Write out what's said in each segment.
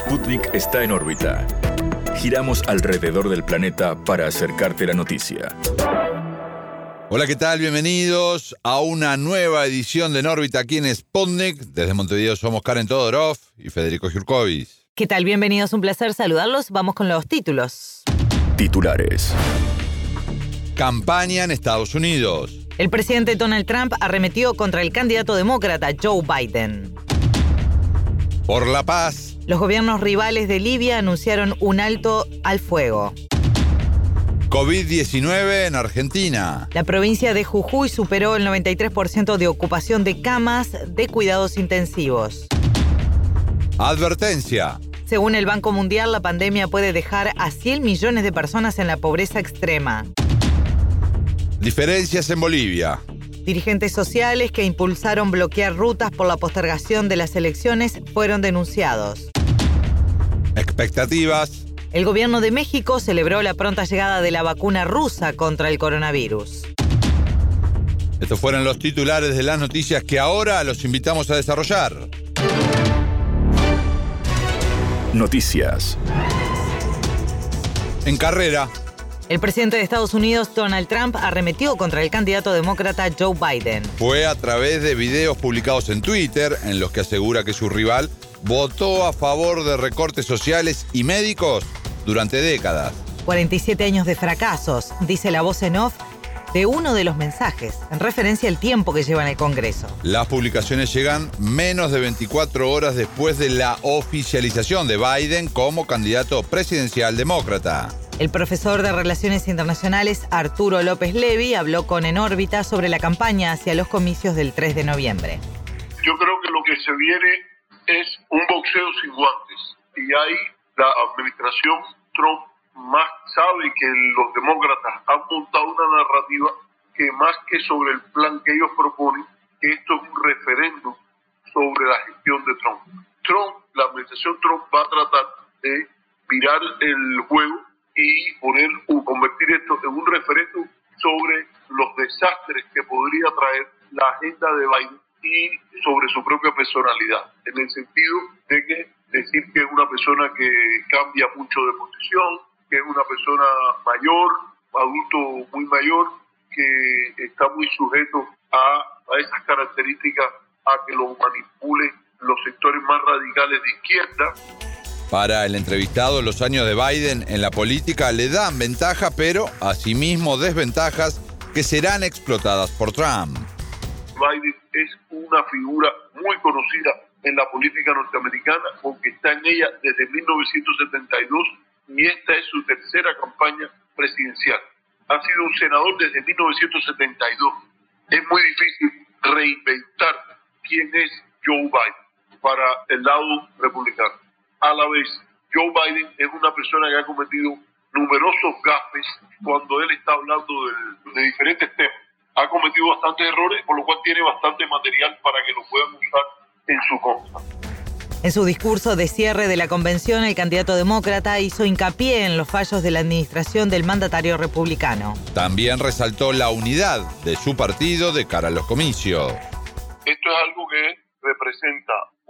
Sputnik está en órbita. Giramos alrededor del planeta para acercarte la noticia. Hola, ¿qué tal? Bienvenidos a una nueva edición de En órbita aquí en Sputnik. Desde Montevideo somos Karen Todorov y Federico Jurkovic. ¿Qué tal? Bienvenidos, un placer saludarlos. Vamos con los títulos. Titulares. Campaña en Estados Unidos. El presidente Donald Trump arremetió contra el candidato demócrata Joe Biden. Por la paz. Los gobiernos rivales de Libia anunciaron un alto al fuego. COVID-19 en Argentina. La provincia de Jujuy superó el 93% de ocupación de camas de cuidados intensivos. Advertencia. Según el Banco Mundial, la pandemia puede dejar a 100 millones de personas en la pobreza extrema. Diferencias en Bolivia. Dirigentes sociales que impulsaron bloquear rutas por la postergación de las elecciones fueron denunciados. Expectativas. El gobierno de México celebró la pronta llegada de la vacuna rusa contra el coronavirus. Estos fueron los titulares de las noticias que ahora los invitamos a desarrollar. Noticias. En carrera. El presidente de Estados Unidos, Donald Trump, arremetió contra el candidato demócrata Joe Biden. Fue a través de videos publicados en Twitter en los que asegura que su rival votó a favor de recortes sociales y médicos durante décadas. 47 años de fracasos, dice la voz en off de uno de los mensajes, en referencia al tiempo que lleva en el Congreso. Las publicaciones llegan menos de 24 horas después de la oficialización de Biden como candidato presidencial demócrata. El profesor de Relaciones Internacionales Arturo López Levy habló con En órbita sobre la campaña hacia los comicios del 3 de noviembre. Yo creo que lo que se viene es un boxeo sin guantes. Y ahí la administración Trump más sabe que los demócratas han montado una narrativa que más que sobre el plan que ellos proponen, que esto es un referéndum sobre la gestión de Trump. La administración Trump va a tratar de virar el juego y convertir esto en un referéndum sobre los desastres que podría traer la agenda de Biden y sobre su propia personalidad, en el sentido de que decir que es una persona que cambia mucho de posición, que es una persona mayor, adulto muy mayor, que está muy sujeto a esas características, a que lo manipulen los sectores más radicales de izquierda. Para el entrevistado, los años de Biden en la política le dan ventaja, pero asimismo desventajas que serán explotadas por Trump. Biden es una figura muy conocida en la política norteamericana porque está en ella desde 1972 y esta es su tercera campaña presidencial. Ha sido un senador desde 1972. Es muy difícil reinventar quién es Joe Biden para el lado republicano. A la vez, Joe Biden es una persona que ha cometido numerosos gafes cuando él está hablando de diferentes temas. Ha cometido bastantes errores, por lo cual tiene bastante material para que lo puedan usar en su contra. En su discurso de cierre de la convención, el candidato demócrata hizo hincapié en los fallos de la administración del mandatario republicano. También resaltó la unidad de su partido de cara a los comicios. Esto es algo que representa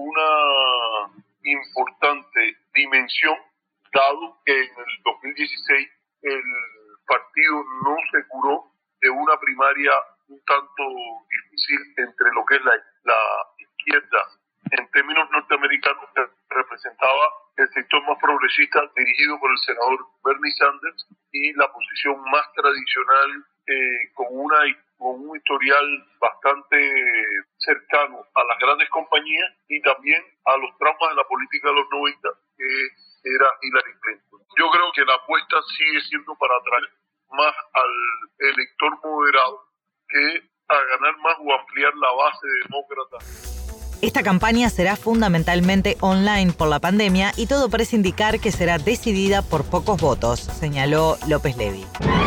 una importante dimensión, dado que en el 2016 el partido no se curó de una primaria un tanto difícil entre lo que es la izquierda en términos norteamericanos, que representaba el sector más progresista dirigido por el senador Bernie Sanders, y la posición más tradicional con un historial bastante cercano a las grandes compañías y también a los traumas de la política de los 90, que era Hillary Clinton. Yo creo que la apuesta sigue siendo para atraer más al elector moderado que a ganar más o ampliar la base de demócratas. Esta campaña será fundamentalmente online por la pandemia y todo parece indicar que será decidida por pocos votos, señaló López Levy.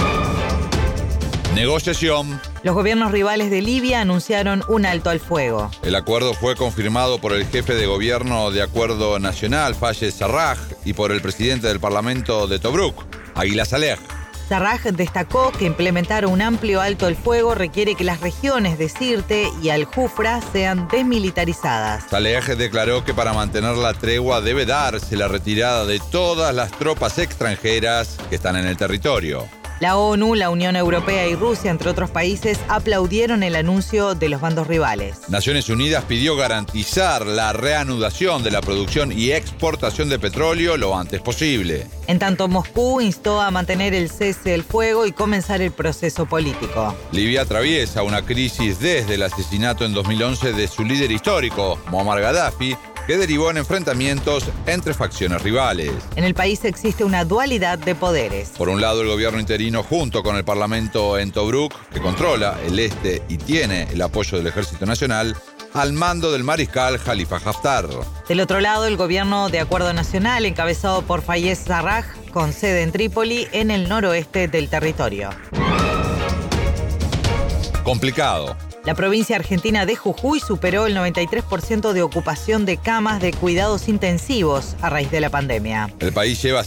Negociación. Los gobiernos rivales de Libia anunciaron un alto al fuego. El acuerdo fue confirmado por el jefe de gobierno de Acuerdo Nacional, Fayez Sarraj, y por el presidente del Parlamento de Tobruk, Aguila Saleh. Sarraj destacó que implementar un amplio alto el fuego requiere que las regiones de Sirte y Al-Jufra sean desmilitarizadas. Saleh declaró que para mantener la tregua debe darse la retirada de todas las tropas extranjeras que están en el territorio. La ONU, la Unión Europea y Rusia, entre otros países, aplaudieron el anuncio de los bandos rivales. Naciones Unidas pidió garantizar la reanudación de la producción y exportación de petróleo lo antes posible. En tanto, Moscú instó a mantener el cese del fuego y comenzar el proceso político. Libia atraviesa una crisis desde el asesinato en 2011 de su líder histórico, Muammar Gaddafi, que derivó en enfrentamientos entre facciones rivales. En el país existe una dualidad de poderes. Por un lado, el gobierno interino junto con el parlamento en Tobruk, que controla el este y tiene el apoyo del Ejército Nacional, al mando del mariscal Khalifa Haftar. Del otro lado, el gobierno de Acuerdo Nacional, encabezado por Fayez Sarraj, con sede en Trípoli, en el noroeste del territorio. Complicado. La provincia argentina de Jujuy superó el 93% de ocupación de camas de cuidados intensivos a raíz de la pandemia. El país lleva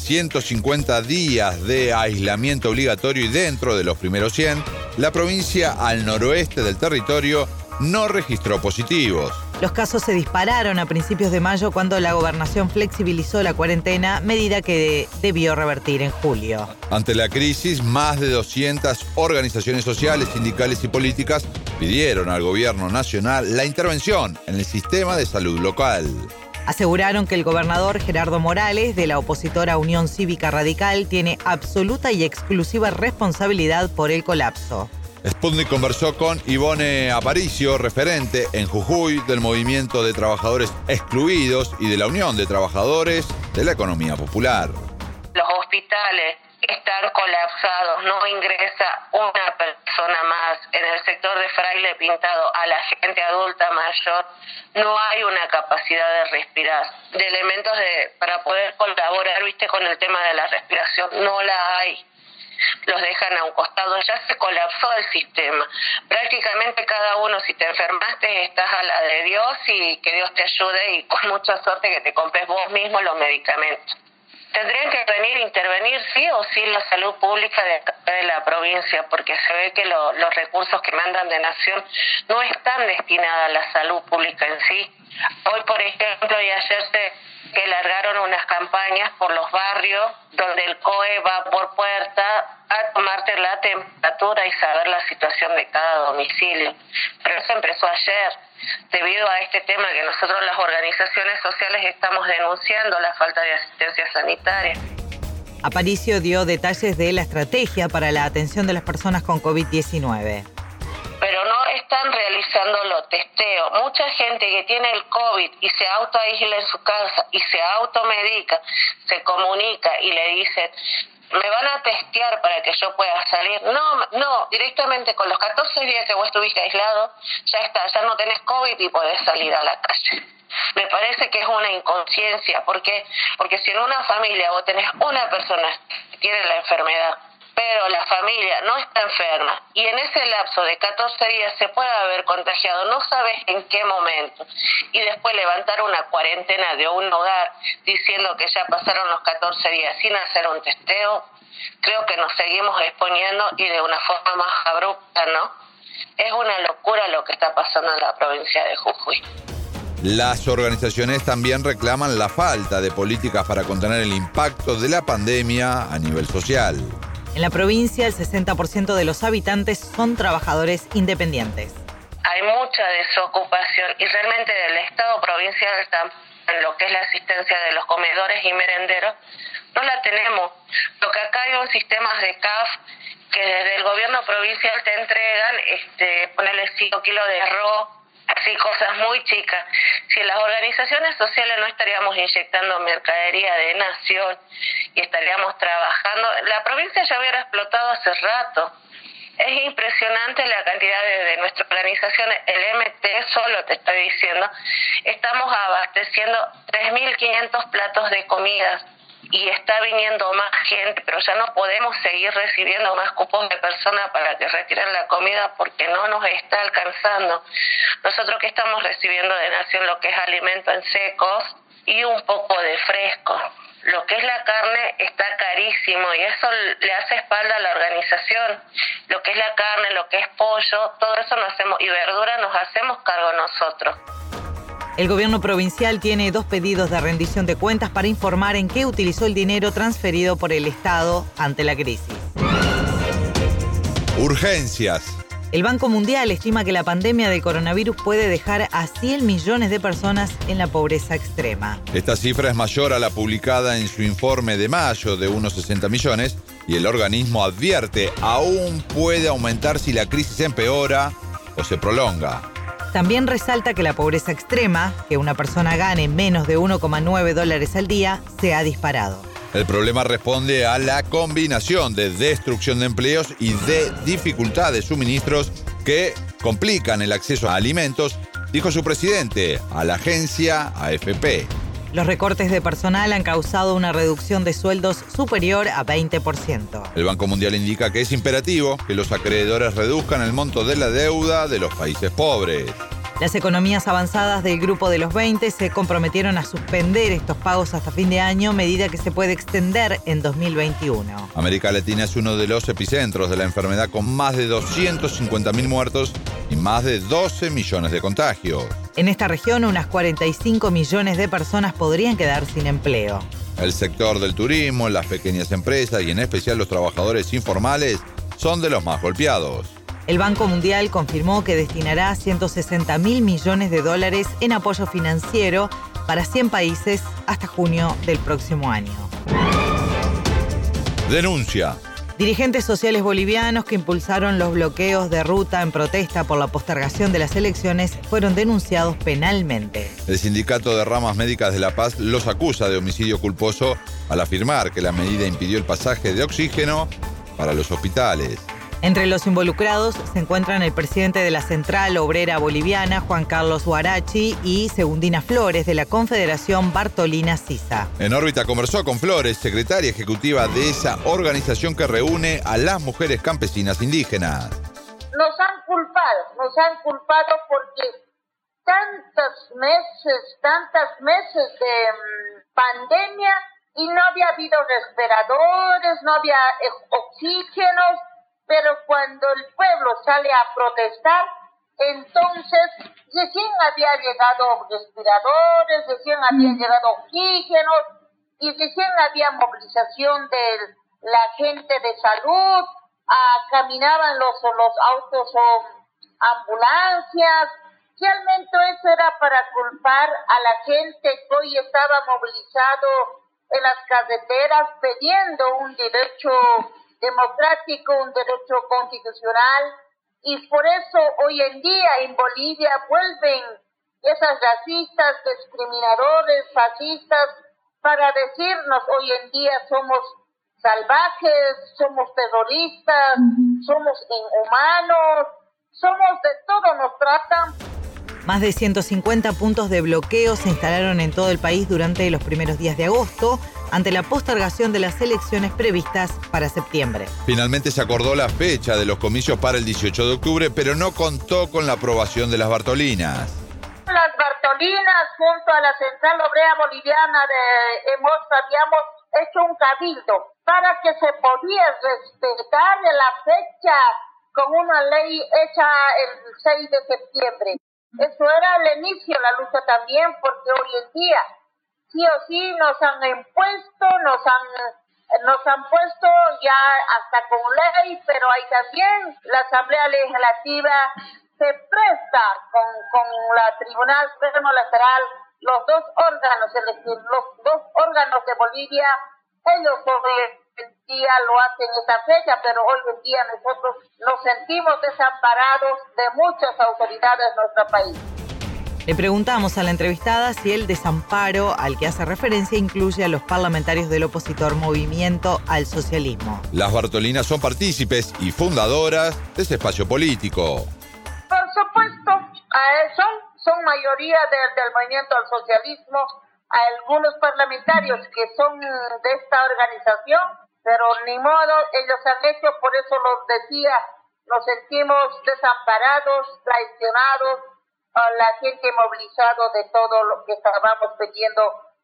150 días de aislamiento obligatorio y dentro de los primeros 100, la provincia al noroeste del territorio no registró positivos. Los casos se dispararon a principios de mayo cuando la gobernación flexibilizó la cuarentena, medida que debió revertir en julio. Ante la crisis, más de 200 organizaciones sociales, sindicales y políticas pidieron al gobierno nacional la intervención en el sistema de salud local. Aseguraron que el gobernador Gerardo Morales, de la opositora Unión Cívica Radical, tiene absoluta y exclusiva responsabilidad por el colapso. Sputnik conversó con Ivone Aparicio, referente en Jujuy del Movimiento de Trabajadores Excluidos y de la Unión de Trabajadores de la Economía Popular. Los hospitales están colapsados, no ingresa una persona más. En el sector de Fraile Pintado, a la gente adulta mayor, no hay una capacidad de respirar, de elementos para poder colaborar, con el tema de la respiración, no la hay. Los dejan a un costado, ya se colapsó el sistema. Prácticamente cada uno, si te enfermaste, estás a la de Dios y que Dios te ayude y con mucha suerte que te compres vos mismo los medicamentos. Tendrían que intervenir sí o sí la salud pública de la provincia, porque se ve que los recursos que mandan de Nación no están destinados a la salud pública en sí. Hoy, por ejemplo, y ayer que largaron unas campañas por los barrios donde el COE va por puerta a tomarte la temperatura y saber la situación de cada domicilio. Pero eso empezó ayer, debido a este tema que nosotros las organizaciones sociales estamos denunciando, la falta de asistencia sanitaria. Aparicio dio detalles de la estrategia para la atención de las personas con COVID-19. Pero no están realizando los testeos. Mucha gente que tiene el COVID y se autoaísla en su casa y se automedica, se comunica y le dicen, me van a testear para que yo pueda salir. No, directamente con los 14 días que vos estuviste aislado, ya está, ya no tenés COVID y podés salir a la calle. Me parece que es una inconsciencia, porque si en una familia vos tenés una persona que tiene la enfermedad, pero la familia no está enferma y en ese lapso de 14 días se puede haber contagiado, no sabes en qué momento, y después levantar una cuarentena de un hogar diciendo que ya pasaron los 14 días sin hacer un testeo, creo que nos seguimos exponiendo y de una forma más abrupta, ¿no? Es una locura lo que está pasando en la provincia de Jujuy. Las organizaciones también reclaman la falta de políticas para contener el impacto de la pandemia a nivel social. En la provincia, el 60% de los habitantes son trabajadores independientes. Hay mucha desocupación y realmente del Estado provincial, en lo que es la asistencia de los comedores y merenderos, no la tenemos. Lo que acá hay un sistema de CAF que desde el gobierno provincial te entregan, ponerle 5 kilos de arroz, así cosas muy chicas. Si las organizaciones sociales no estaríamos inyectando mercadería de Nación y estaríamos trabajando, la provincia ya hubiera explotado hace rato. Es impresionante la cantidad de nuestra organización, el MT solo te estoy diciendo, estamos abasteciendo 3.500 platos de comida. Y está viniendo más gente, pero ya no podemos seguir recibiendo más cupos de personas para que retiren la comida porque no nos está alcanzando. Nosotros que estamos recibiendo de Nación lo que es alimento en secos y un poco de fresco. Lo que es la carne está carísimo y eso le hace espalda a la organización. Lo que es la carne, lo que es pollo, todo eso nos hacemos, y verdura nos hacemos cargo nosotros. El gobierno provincial tiene 2 pedidos de rendición de cuentas para informar en qué utilizó el dinero transferido por el Estado ante la crisis. Urgencias. El Banco Mundial estima que la pandemia del coronavirus puede dejar a 100 millones de personas en la pobreza extrema. Esta cifra es mayor a la publicada en su informe de mayo de unos 60 millones y el organismo advierte aún puede aumentar si la crisis empeora o se prolonga. También resalta que la pobreza extrema, que una persona gane menos de $1,9 al día, se ha disparado. El problema responde a la combinación de destrucción de empleos y de dificultad de suministros que complican el acceso a alimentos, dijo su presidente a la agencia AFP. Los recortes de personal han causado una reducción de sueldos superior a 20%. El Banco Mundial indica que es imperativo que los acreedores reduzcan el monto de la deuda de los países pobres. Las economías avanzadas del Grupo de los 20 se comprometieron a suspender estos pagos hasta fin de año, medida que se puede extender en 2021. América Latina es uno de los epicentros de la enfermedad con más de 250.000 muertos y más de 12 millones de contagios. En esta región, unas 45 millones de personas podrían quedar sin empleo. El sector del turismo, las pequeñas empresas y en especial los trabajadores informales son de los más golpeados. El Banco Mundial confirmó que destinará 160.000 millones de dólares en apoyo financiero para 100 países hasta junio del próximo año. Denuncia. Dirigentes sociales bolivianos que impulsaron los bloqueos de ruta en protesta por la postergación de las elecciones fueron denunciados penalmente. El Sindicato de Ramas Médicas de La Paz los acusa de homicidio culposo al afirmar que la medida impidió el pasaje de oxígeno para los hospitales. Entre los involucrados se encuentran el presidente de la Central Obrera Boliviana, Juan Carlos Huarachi, y Segundina Flores, de la Confederación Bartolina Sisa. En órbita conversó con Flores, secretaria ejecutiva de esa organización que reúne a las mujeres campesinas indígenas. Nos han culpado porque tantos meses de pandemia y no había habido respiradores, no había oxígenos. Pero cuando el pueblo sale a protestar, entonces recién había llegado respiradores, recién había llegado oxígenos y recién había movilización de la gente de salud, caminaban los autos o ambulancias. Realmente eso era para culpar a la gente que hoy estaba movilizado en las carreteras pidiendo un derecho democrático, un derecho constitucional, y por eso hoy en día en Bolivia vuelven esas racistas, discriminadores, fascistas, para decirnos hoy en día somos salvajes, somos terroristas, somos inhumanos, somos de todo, nos tratan. Más de 150 puntos de bloqueo se instalaron en todo el país durante los primeros días de agosto, ante la postergación de las elecciones previstas para septiembre. Finalmente se acordó la fecha de los comicios para el 18 de octubre, pero no contó con la aprobación de las Bartolinas. Las Bartolinas, junto a la Central Obrera Boliviana, habíamos hecho un cabildo para que se podía respetar la fecha con una ley hecha el 6 de septiembre. Eso era el inicio de la lucha también, porque hoy en día sí o sí nos han impuesto, nos han puesto ya hasta con ley, pero hay también la Asamblea Legislativa se presta con la Tribunal Supremo Electoral, los dos órganos de Bolivia, ellos hoy en día lo hacen esa fecha, pero hoy en día nosotros nos sentimos desamparados de muchas autoridades de nuestro país. Le preguntamos a la entrevistada si el desamparo al que hace referencia incluye a los parlamentarios del opositor Movimiento al Socialismo. Las Bartolinas son partícipes y fundadoras de ese espacio político. Por supuesto, son mayoría del Movimiento al Socialismo, algunos parlamentarios que son de esta organización, pero ni modo, ellos han hecho, por eso los decía, nos sentimos desamparados, traicionados, a la gente movilizado de todo lo que estábamos pidiendo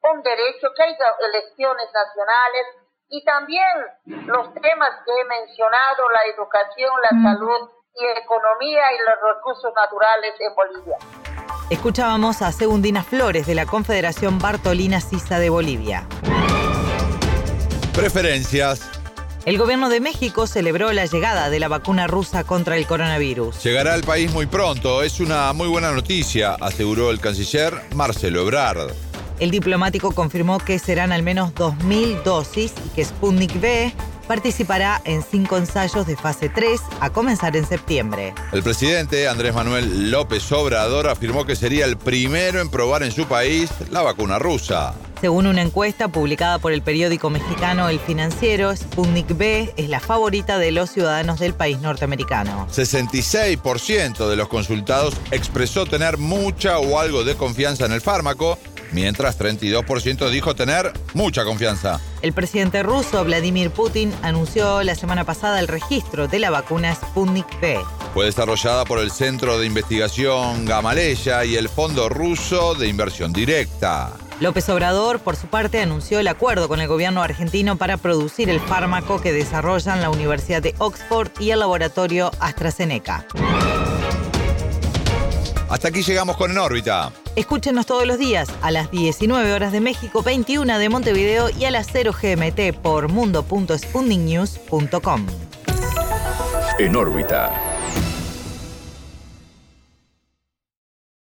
con derecho, que haya elecciones nacionales y también los temas que he mencionado, la educación, la salud y economía y los recursos naturales en Bolivia. Escuchábamos a Segundina Flores de la Confederación Bartolina Sisa de Bolivia. Preferencias. El gobierno de México celebró la llegada de la vacuna rusa contra el coronavirus. Llegará al país muy pronto. Es una muy buena noticia, aseguró el canciller Marcelo Ebrard. El diplomático confirmó que serán al menos 2.000 dosis y que Sputnik V participará en 5 ensayos de fase 3 a comenzar en septiembre. El presidente Andrés Manuel López Obrador afirmó que sería el primero en probar en su país la vacuna rusa. Según una encuesta publicada por el periódico mexicano El Financiero, Sputnik V es la favorita de los ciudadanos del país norteamericano. 66% de los consultados expresó tener mucha o algo de confianza en el fármaco, mientras 32% dijo tener mucha confianza. El presidente ruso, Vladimir Putin, anunció la semana pasada el registro de la vacuna Sputnik V. Fue desarrollada por el Centro de Investigación Gamaleya y el Fondo Ruso de Inversión Directa. López Obrador, por su parte, anunció el acuerdo con el gobierno argentino para producir el fármaco que desarrollan la Universidad de Oxford y el laboratorio AstraZeneca. Hasta aquí llegamos con En órbita. Escúchenos todos los días a las 19 horas de México, 21 de Montevideo y a las 0 GMT por mundo.sputniknews.com. En órbita.